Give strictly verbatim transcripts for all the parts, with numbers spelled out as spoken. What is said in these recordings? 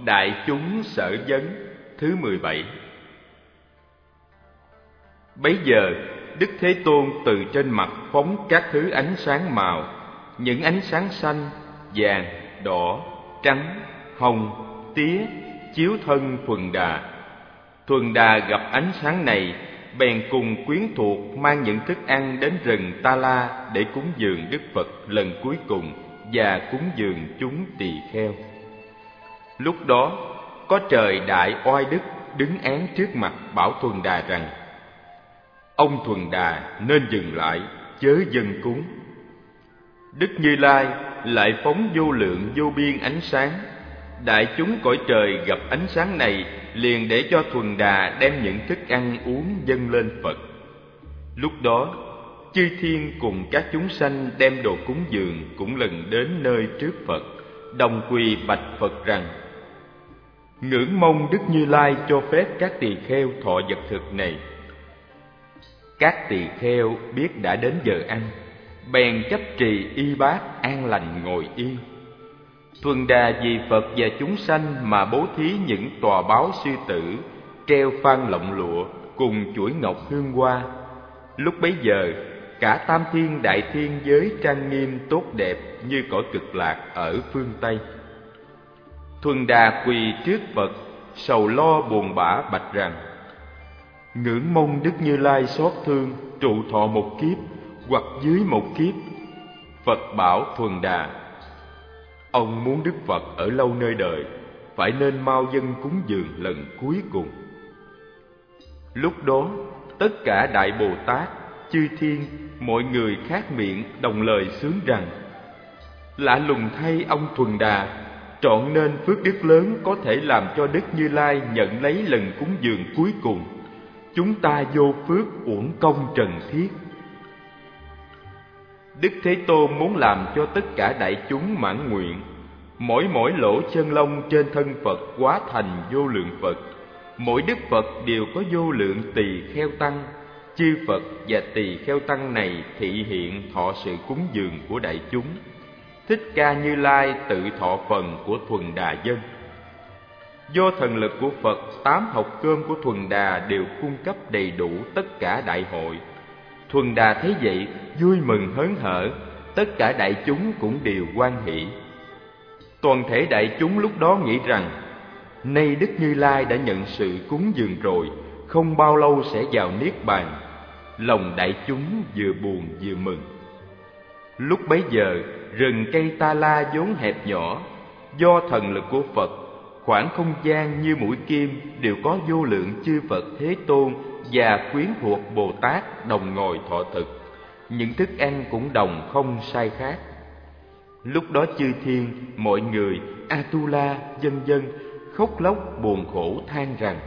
Đại chúng sở vấn thứ mười bảy. Bấy giờ Đức Thế Tôn từ trên mặt phóng các thứ ánh sáng màu, những ánh sáng xanh, vàng, đỏ, trắng, hồng, tía chiếu thân Thuần Đà. Thuần Đà gặp ánh sáng này, bèn cùng quyến thuộc mang những thức ăn đến rừng Ta La để cúng dường Đức Phật lần cuối cùng và cúng dường chúng tỳ kheo. Lúc đó có trời Đại Oai Đức đứng án trước mặt bảo Thuần Đà rằng: ông Thuần Đà nên dừng lại, chớ dâng cúng. Đức Như Lai lại phóng vô lượng vô biên ánh sáng. Đại chúng cõi trời gặp ánh sáng này, liền để cho Thuần Đà đem những thức ăn uống dâng lên Phật. Lúc đó chư thiên cùng các chúng sanh đem đồ cúng dường cũng lần đến nơi trước Phật, đồng quỳ bạch Phật rằng: ngưỡng mong Đức Như Lai cho phép các tỳ kheo thọ vật thực này. Các tỳ kheo biết đã đến giờ ăn, bèn chấp trì y bát an lành ngồi yên. Thuần Đà vì Phật và chúng sanh mà bố thí những tòa báo sư tử, treo phan lọng lụa cùng chuỗi ngọc hương hoa. Lúc bấy giờ cả tam thiên đại thiên giới trang nghiêm tốt đẹp như cõi Cực Lạc ở phương Tây. Thuần Đà quỳ trước Phật, sầu lo buồn bã bạch rằng: ngưỡng mong Đức Như Lai xót thương, trụ thọ một kiếp hoặc dưới một kiếp. Phật bảo Thuần Đà: ông muốn Đức Phật ở lâu nơi đời, phải nên mau dâng cúng dường lần cuối cùng. Lúc đó tất cả Đại Bồ Tát, chư thiên, mọi người khác miệng đồng lời xướng rằng: lạ lùng thay ông Thuần Đà, trọn nên phước đức lớn có thể làm cho Đức Như Lai nhận lấy lần cúng dường cuối cùng. Chúng ta vô phước uổng công trần thiết. Đức Thế Tôn muốn làm cho tất cả đại chúng mãn nguyện. Mỗi mỗi lỗ chân lông trên thân Phật hóa thành vô lượng Phật. Mỗi Đức Phật đều có vô lượng tỳ kheo tăng. Chư Phật và tỳ kheo tăng này thị hiện thọ sự cúng dường của đại chúng. Thích Ca Như Lai tự thọ phần của Thuần Đà dân. Do thần lực của Phật, tám hộp cơm của Thuần Đà đều cung cấp đầy đủ tất cả đại hội. Thuần Đà thấy vậy vui mừng hớn hở, tất cả đại chúng cũng đều hoan hỷ. Toàn thể đại chúng lúc đó nghĩ rằng: nay Đức Như Lai đã nhận sự cúng dường rồi, không bao lâu sẽ vào niết bàn. Lòng đại chúng vừa buồn vừa mừng. Lúc bấy giờ rừng cây Ta La vốn hẹp nhỏ, do thần lực của Phật, khoảng không gian như mũi kim đều có vô lượng chư Phật Thế Tôn và quyến thuộc Bồ Tát đồng ngồi thọ thực. Những thức ăn cũng đồng không sai khác. Lúc đó chư thiên, mọi người, Atula, vân vân khóc lóc buồn khổ than rằng: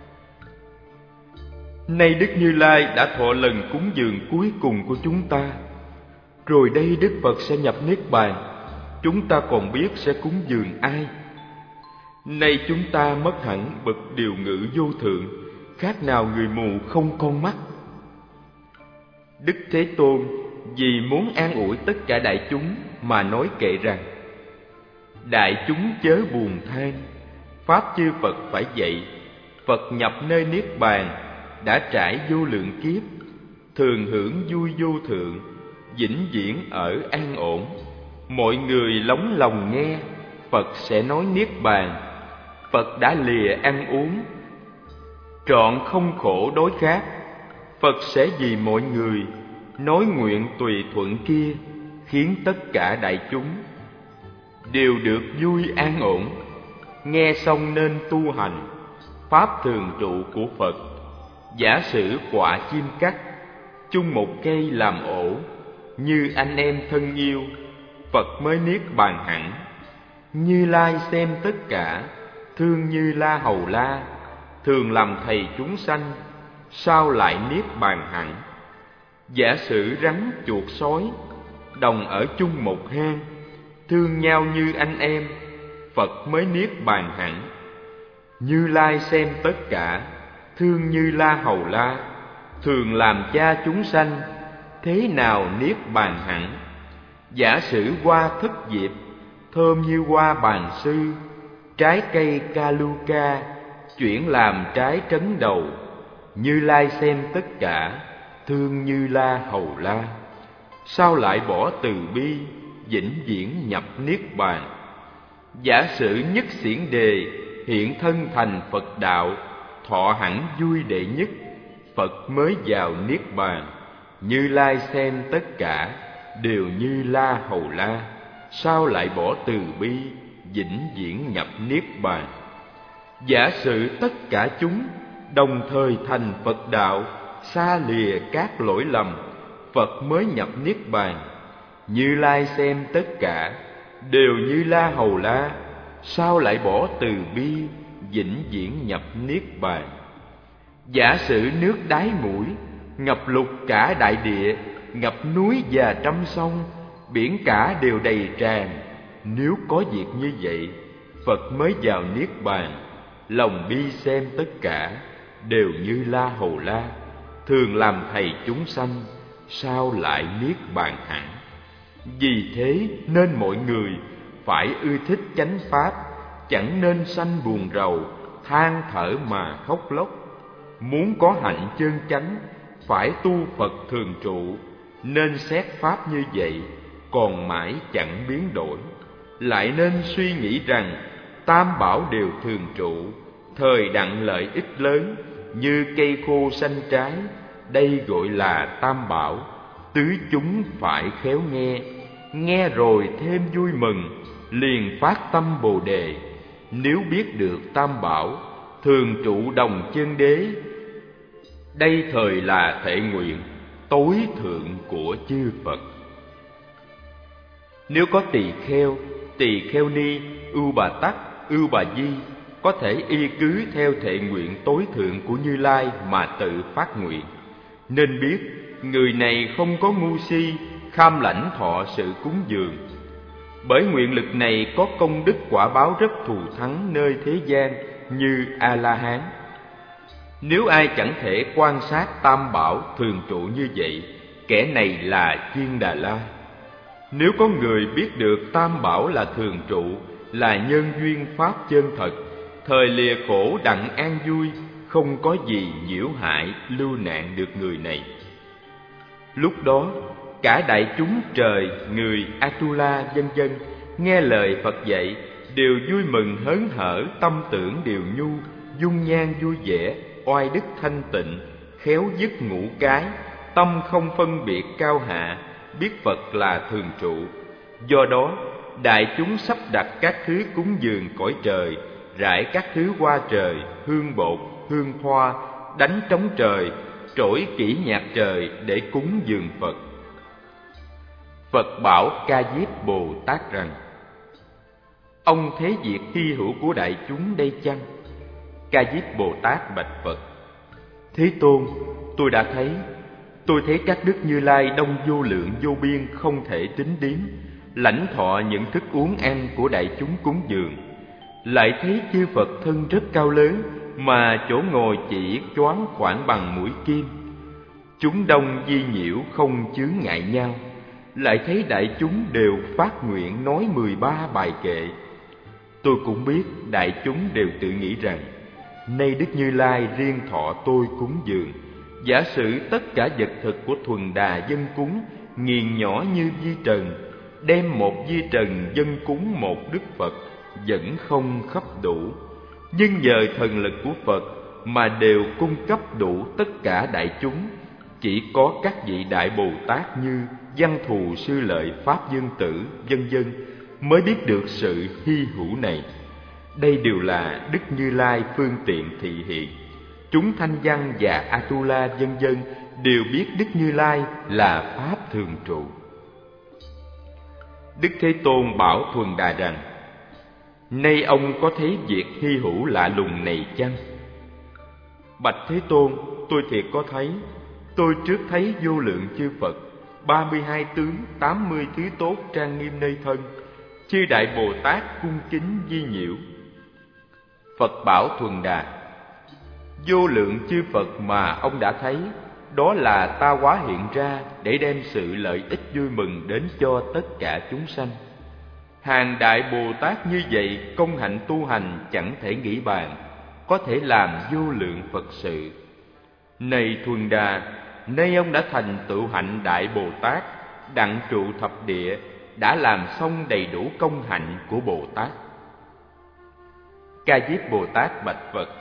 nay Đức Như Lai đã thọ lần cúng dường cuối cùng của chúng ta, rồi đây Đức Phật sẽ nhập niết bàn, chúng ta còn biết sẽ cúng dường ai? Nay chúng ta mất hẳn bậc điều ngự vô thượng, khác nào người mù không con mắt. Đức Thế Tôn vì muốn an ủi tất cả đại chúng mà nói kệ rằng: đại chúng chớ buồn than, pháp chư Phật phải dạy. Phật nhập nơi niết bàn, đã trải vô lượng kiếp, thường hưởng vui vô thượng, vĩnh viễn ở an ổn. Mọi người lóng lòng nghe, Phật sẽ nói niết bàn. Phật đã lìa ăn uống, trọn không khổ đối khác. Phật sẽ vì mọi người nói nguyện tùy thuận kia, khiến tất cả đại chúng đều được vui an ổn. Nghe xong nên tu hành pháp thường trụ của Phật. Giả sử quả chim cắt, chung một cây làm ổ, như anh em thân yêu, Phật mới niết bàn hẳn. Như Lai xem tất cả, thương Như La Hầu La, thường làm thầy chúng sanh, sao lại niết bàn hẳn? Giả sử rắn chuột sói, đồng ở chung một hang, thương nhau như anh em, Phật mới niết bàn hẳn. Như Lai xem tất cả, thương Như La Hầu La, thường làm cha chúng sanh, thế nào niết bàn hẳn? Giả sử hoa thất diệp, thơm như hoa bàn sư, trái cây Kaluka chuyển làm trái trấn đầu. Như Lai xem tất cả, thương Như La Hầu La. Sao lại bỏ từ bi, vĩnh viễn nhập niết bàn? Giả sử nhất xiển đề hiện thân thành Phật đạo, thọ hẳn vui đệ nhất, Phật mới vào niết bàn. Như Lai xem tất cả, đều Như La Hầu La. Sao lại bỏ từ bi, vĩnh viễn nhập niết bàn? Giả sử tất cả chúng đồng thời thành Phật đạo, xa lìa các lỗi lầm, Phật mới nhập niết bàn. Như Lai xem tất cả, đều Như La Hầu La. Sao lại bỏ từ bi, vĩnh viễn nhập niết bàn? Giả sử nước đáy mũi ngập lụt cả đại địa, ngập núi và trăm sông, biển cả đều đầy tràn. Nếu có việc như vậy, Phật mới vào niết bàn. Lòng bi xem tất cả, đều Như La Hầu La. Thường làm thầy chúng sanh, sao lại niết bàn hẳn? Vì thế nên mọi người phải ưa thích chánh pháp, chẳng nên sanh buồn rầu, than thở mà khóc lóc. Muốn có hạnh chân chánh, phải tu Phật thường trụ, nên xét pháp như vậy, còn mãi chẳng biến đổi. Lại nên suy nghĩ rằng tam bảo đều thường trụ, thời đặng lợi ích lớn, như cây khô xanh trái. Đây gọi là tam bảo, tứ chúng phải khéo nghe. Nghe rồi thêm vui mừng, liền phát tâm Bồ Đề. Nếu biết được tam bảo, thường trụ đồng chân đế. Đây thời là thệ nguyện tối thượng của chư Phật. Nếu có tỳ kheo, tỳ kheo ni, ưu bà tắc, ưu bà di, có thể y cứ theo thệ nguyện tối thượng của Như Lai mà tự phát nguyện. Nên biết người này không có ngu si, kham lãnh thọ sự cúng dường. Bởi nguyện lực này có công đức quả báo rất thù thắng nơi thế gian như A-la-hán. Nếu ai chẳng thể quan sát tam bảo thường trụ như vậy, kẻ này là Chiên Đà La. Nếu có người biết được tam bảo là thường trụ, là nhân duyên pháp chân thật, thời lìa khổ đặng an vui, không có gì nhiễu hại lưu nạn được người này. Lúc đó cả đại chúng trời, người, Atula vân vân nghe lời Phật dạy, đều vui mừng hớn hở, tâm tưởng đều nhu, dung nhan vui vẻ, oai đức thanh tịnh, khéo dứt ngũ cái, tâm không phân biệt cao hạ, biết Phật là thường trụ. Do đó đại chúng sắp đặt các thứ cúng dường cõi trời, rải các thứ hoa trời, hương bột, hương hoa, đánh trống trời, trỗi kỹ nhạc trời để cúng dường Phật. Phật bảo Ca Diếp Bồ Tát rằng: ông thế việc hy hữu của đại chúng đây chăng? Ca Diếp Bồ Tát bạch Phật: Thế Tôn, tôi đã thấy. Tôi thấy các đức Như Lai đông vô lượng vô biên không thể tính đếm, lãnh thọ những thức uống ăn của đại chúng cúng dường. Lại thấy chư Phật thân rất cao lớn, mà chỗ ngồi chỉ choáng khoảng bằng mũi kim. Chúng đông di nhiễu không chướng ngại nhau. Lại thấy đại chúng đều phát nguyện nói mười ba bài kệ. Tôi cũng biết đại chúng đều tự nghĩ rằng: nay Đức Như Lai riêng thọ tôi cúng dường. Giả sử tất cả vật thực của thuần đà dân cúng nghiền nhỏ như vi trần, đem một vi trần dân cúng một Đức Phật vẫn không khắp đủ. Nhưng nhờ thần lực của Phật mà đều cung cấp đủ tất cả đại chúng. Chỉ có các vị đại Bồ Tát như Văn Thù Sư Lợi, Pháp Dương Tử vân vân mới biết được sự hy hữu này. Đây đều là Đức Như Lai phương tiện thị hiện. Chúng Thanh Văn và Atula vân vân đều biết Đức Như Lai là pháp thường trụ. Đức Thế Tôn bảo Thuần Đà rằng: nay ông có thấy việc hy hữu lạ lùng này chăng? Bạch Thế Tôn, tôi thiệt có thấy. Tôi trước thấy vô lượng chư Phật, ba mươi hai tướng, tám mươi thứ tốt trang nghiêm nơi thân, chư đại Bồ Tát cung kính vi nhiễu. Phật bảo Thuần Đà: vô lượng chư Phật mà ông đã thấy, đó là ta hóa hiện ra để đem sự lợi ích vui mừng đến cho tất cả chúng sanh. Hàng đại Bồ Tát như vậy công hạnh tu hành chẳng thể nghĩ bàn, có thể làm vô lượng Phật sự. Này Thuần Đà, nay ông đã thành tựu hạnh đại Bồ Tát, đặng trụ thập địa, đã làm xong đầy đủ công hạnh của Bồ Tát. Ca Diếp Bồ Tát bạch Phật: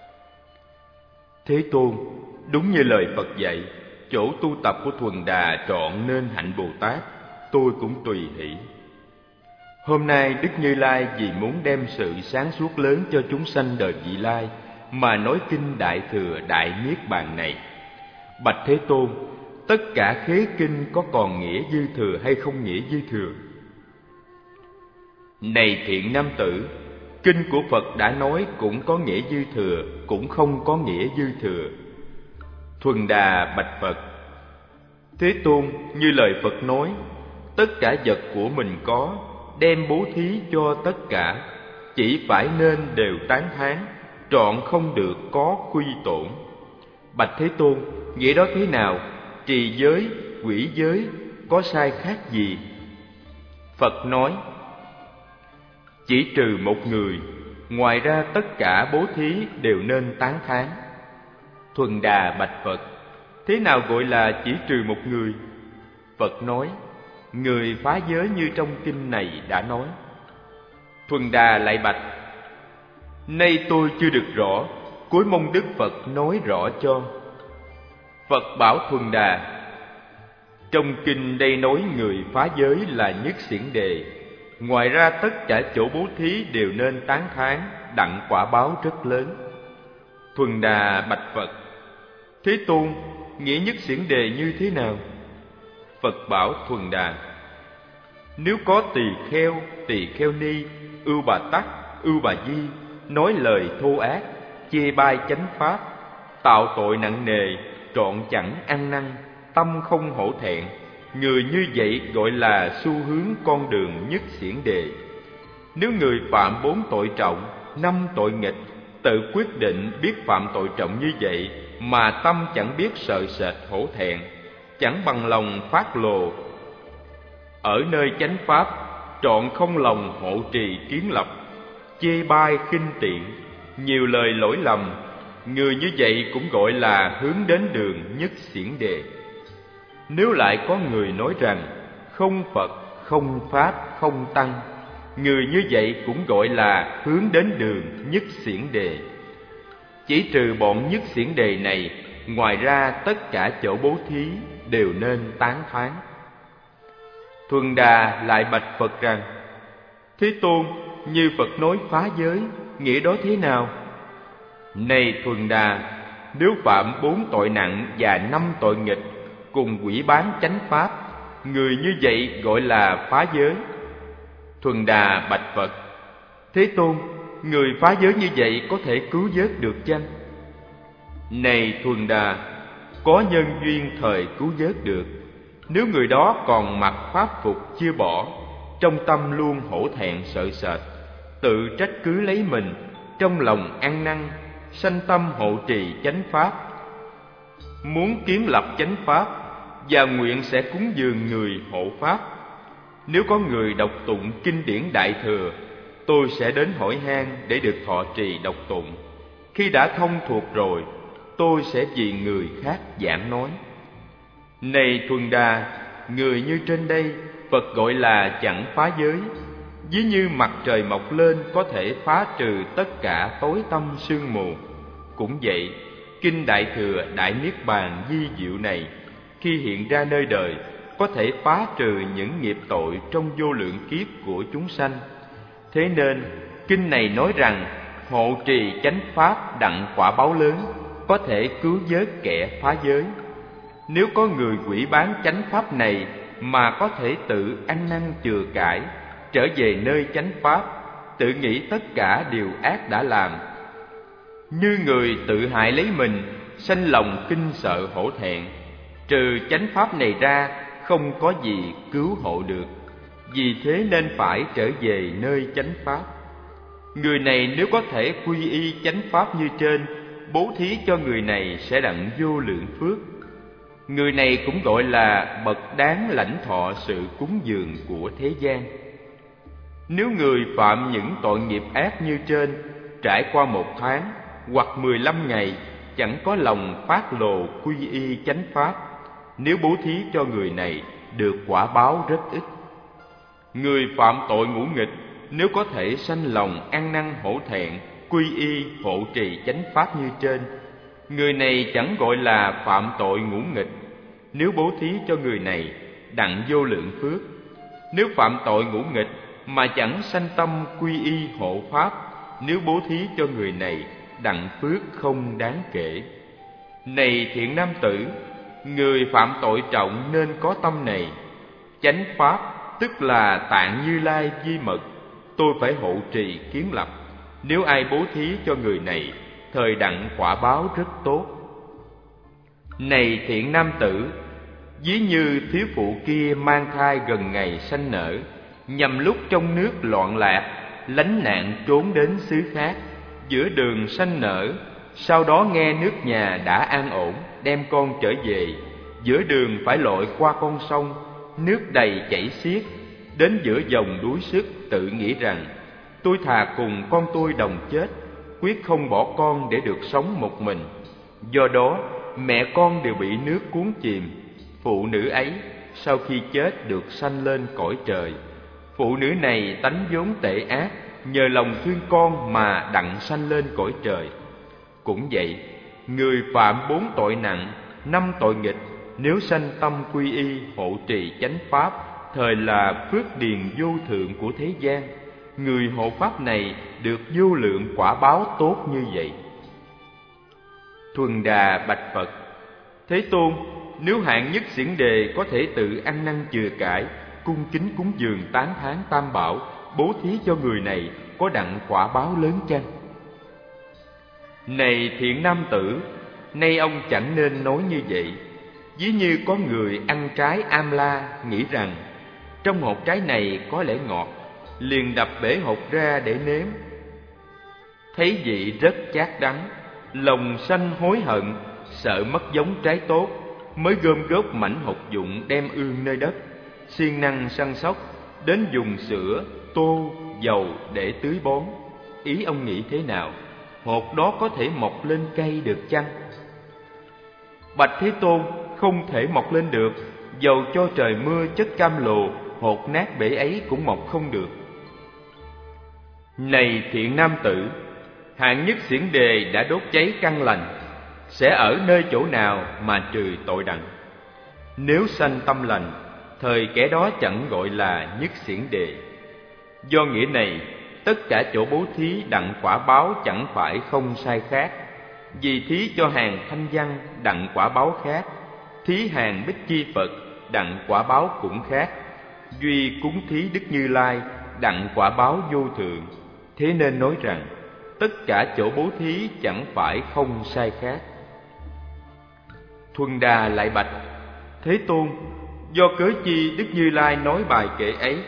Thế Tôn, đúng như lời Phật dạy, chỗ tu tập của Thuần Đà trọn nên hạnh Bồ Tát, tôi cũng tùy hỷ. Hôm nay Đức Như Lai vì muốn đem sự sáng suốt lớn cho chúng sanh đời vị lai mà nói kinh Đại Thừa Đại Niết Bàn này. Bạch Thế Tôn, tất cả khế kinh có còn nghĩa dư thừa hay không nghĩa dư thừa? Này thiện nam tử, kinh của Phật đã nói cũng có nghĩa dư thừa, cũng không có nghĩa dư thừa. Thuần Đà bạch Phật: Thế Tôn, như lời Phật nói, tất cả vật của mình có, đem bố thí cho tất cả, chỉ phải nên đều tán thán, trọn không được có khuy tổn. Bạch Thế Tôn, nghĩa đó thế nào? Trì giới, quỷ giới có sai khác gì? Phật nói: Chỉ trừ một người, ngoài ra tất cả bố thí đều nên tán thán. Thuần Đà bạch Phật: Thế nào gọi là chỉ trừ một người? Phật nói: Người phá giới như trong kinh này đã nói. Thuần Đà lại bạch: Nay tôi chưa được rõ, cúi mong Đức Phật nói rõ cho. Phật bảo Thuần Đà: Trong kinh đây nói người phá giới là nhất xiển đề, ngoài ra tất cả chỗ bố thí đều nên tán thán, đặng quả báo rất lớn. Thuần Đà bạch Phật: Thế Tôn, nghĩa nhất xiển đề như thế nào? Phật bảo Thuần Đà: Nếu có tỳ kheo, tỳ kheo ni, ưu bà tắc, ưu bà di, nói lời thô ác, chê bai chánh pháp, tạo tội nặng nề, trọn chẳng ăn năn, tâm không hổ thẹn, người như vậy gọi là xu hướng con đường nhất xiển đề. Nếu người phạm bốn tội trọng, năm tội nghịch, tự quyết định biết phạm tội trọng như vậy mà tâm chẳng biết sợ sệt hổ thẹn, chẳng bằng lòng phát lồ, ở nơi chánh pháp trọn không lòng hộ trì kiến lập, chê bai khinh tiện, nhiều lời lỗi lầm, người như vậy cũng gọi là hướng đến đường nhất xiển đề. Nếu lại có người nói rằng không Phật, không Pháp, không Tăng, người như vậy cũng gọi là hướng đến đường nhất xiển đề. Chỉ trừ bọn nhất xiển đề này, ngoài ra tất cả chỗ bố thí đều nên tán thán. Thuần Đà lại bạch Phật rằng: Thế Tôn, như Phật nói phá giới, nghĩa đó thế nào? Này Thuần Đà, nếu phạm bốn tội nặng và năm tội nghịch, cùng quỷ bán chánh pháp, người như vậy gọi là phá giới. Thuần Đà bạch Phật: Thế Tôn, người phá giới như vậy có thể cứu vớt được chăng? Này Thuần Đà, có nhân duyên thời cứu vớt được. Nếu người đó còn mặc pháp phục chưa bỏ, trong tâm luôn hổ thẹn sợ sệt, tự trách cứ lấy mình, trong lòng ăn năn, sanh tâm hộ trì chánh pháp, muốn kiếm lập chánh pháp, và nguyện sẽ cúng dường người hộ pháp. Nếu có người đọc tụng kinh điển Đại Thừa, tôi sẽ đến hỏi han để được thọ trì đọc tụng. Khi đã thông thuộc rồi, tôi sẽ vì người khác giảng nói. Này Thuần Đà, người như trên đây, Phật gọi là chẳng phá giới. Ví như mặt trời mọc lên có thể phá trừ tất cả tối tăm sương mù. Cũng vậy, kinh Đại Thừa Đại Niết Bàn vi diệu này, khi hiện ra nơi đời, có thể phá trừ những nghiệp tội trong vô lượng kiếp của chúng sanh. Thế nên, kinh này nói rằng hộ trì chánh pháp đặng quả báo lớn, có thể cứu vớt kẻ phá giới. Nếu có người quỷ bán chánh pháp này mà có thể tự ăn năn chừa cải, trở về nơi chánh pháp, tự nghĩ tất cả điều ác đã làm, như người tự hại lấy mình, sanh lòng kinh sợ hổ thẹn, trừ chánh pháp này ra không có gì cứu hộ được. Vì thế nên phải trở về nơi chánh pháp. Người này nếu có thể quy y chánh pháp như trên, bố thí cho người này sẽ đặng vô lượng phước. Người này cũng gọi là bậc đáng lãnh thọ sự cúng dường của thế gian. Nếu người phạm những tội nghiệp ác như trên, trải qua một tháng hoặc mười lăm ngày chẳng có lòng phát lộ quy y chánh pháp, nếu bố thí cho người này được quả báo rất ít. Người phạm tội ngũ nghịch nếu có thể sanh lòng ăn năn hổ thẹn, quy y hộ trì chánh pháp như trên, người này chẳng gọi là phạm tội ngũ nghịch, nếu bố thí cho người này đặng vô lượng phước. Nếu phạm tội ngũ nghịch mà chẳng sanh tâm quy y hộ pháp, nếu bố thí cho người này đặng phước không đáng kể. Này thiện nam tử, người phạm tội trọng nên có tâm này. Chánh pháp tức là Tạng Như Lai Di Mật, tôi phải hộ trì kiến lập. Nếu ai bố thí cho người này, thời đặng quả báo rất tốt. Này thiện nam tử, ví như thiếu phụ kia mang thai gần ngày sanh nở, nhằm lúc trong nước loạn lạc, lánh nạn trốn đến xứ khác, giữa đường sanh nở, sau đó nghe nước nhà đã an ổn, đem con trở về. Giữa đường phải lội qua con sông, nước đầy chảy xiết, đến giữa dòng đuối sức, tự nghĩ rằng tôi thà cùng con tôi đồng chết, quyết không bỏ con để được sống một mình. Do đó mẹ con đều bị nước cuốn chìm. Phụ nữ ấy sau khi chết được sanh lên cõi trời. Phụ nữ này tánh vốn tệ ác, nhờ lòng thương con mà đặng sanh lên cõi trời. Cũng vậy, người phạm bốn tội nặng, năm tội nghịch, nếu sanh tâm quy y hộ trì chánh pháp, thời là phước điền vô thượng của thế gian. Người hộ pháp này được vô lượng quả báo tốt như vậy. Thuần Đà bạch Phật: Thế Tôn, nếu hạng nhất xiển đề có thể tự ăn năn chừa cải, cung kính cúng dường tán thán tam bảo, bố thí cho người này, có đặng quả báo lớn chăng? Này thiện nam tử, nay ông chẳng nên nói như vậy. Ví như có người ăn trái am la, nghĩ rằng trong hột trái này có lẽ ngọt, liền đập bể hột ra để nếm. Thấy vị rất chát đắng, lòng sanh hối hận, sợ mất giống trái tốt, mới gom góp mảnh hột dụng đem ương nơi đất, siêng năng săn sóc, đến dùng sữa, tô, dầu để tưới bón. Ý ông nghĩ thế nào? Hột đó có thể mọc lên cây được chăng? Bạch Thế Tôn, không thể mọc lên được. Dầu cho trời mưa chất cam lồ, hột nát bể ấy cũng mọc không được. Này thiện nam tử, hạng nhất xiển đề đã đốt cháy căn lành, sẽ ở nơi chỗ nào mà trừ tội đặng? Nếu sanh tâm lành, thời kẻ đó chẳng gọi là nhất xiển đề. Do nghĩa này, tất cả chỗ bố thí đặng quả báo chẳng phải không sai khác. Vì thí cho hàng thanh văn đặng quả báo khác, thí hàng Bích Chi Phật đặng quả báo cũng khác, duy cúng thí Đức Như Lai đặng quả báo vô thượng. Thế nên nói rằng tất cả chỗ bố thí chẳng phải không sai khác. Thuần Đà lại bạch: Thế Tôn, do cớ chi Đức Như Lai nói bài kệ ấy?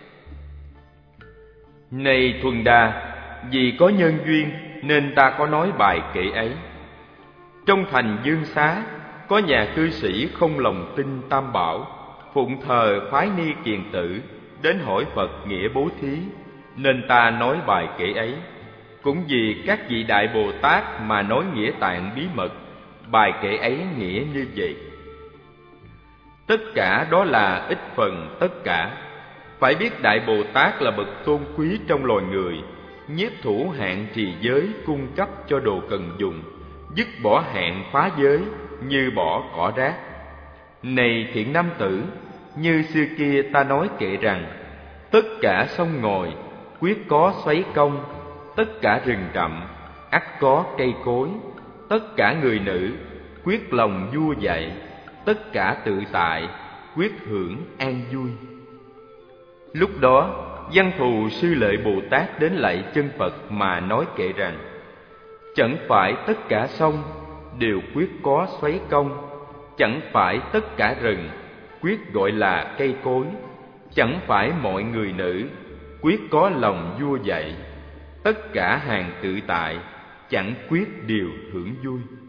Này Thuần Đà, vì có nhân duyên nên ta có nói bài kệ ấy. Trong thành Dương Xá có nhà cư sĩ không lòng tin tam bảo, phụng thờ phái ni kiền tử, đến hỏi Phật nghĩa bố thí, nên ta nói bài kệ ấy. Cũng vì các vị đại Bồ Tát mà nói nghĩa tạng bí mật, bài kệ ấy nghĩa như vậy. Tất cả đó là ít phần tất cả. Phải biết đại Bồ Tát là bậc tôn quý trong loài người, nhiếp thủ hạn trì giới, cung cấp cho đồ cần dùng, dứt bỏ hạn phá giới, như bỏ cỏ rác. Này thiện nam tử, như xưa kia ta nói kệ rằng, tất cả sông ngòi quyết có xoáy công, tất cả rừng rậm ắt có cây cối, tất cả người nữ quyết lòng vua dạy, tất cả tự tại quyết hưởng an vui. Lúc đó Văn Thù Sư Lợi Bồ Tát đến lạy chân Phật mà nói kệ rằng, chẳng phải tất cả sông đều quyết có xoáy công, chẳng phải tất cả rừng quyết gọi là cây cối, chẳng phải mọi người nữ quyết có lòng vua dạy, tất cả hàng tự tại chẳng quyết đều hưởng vui.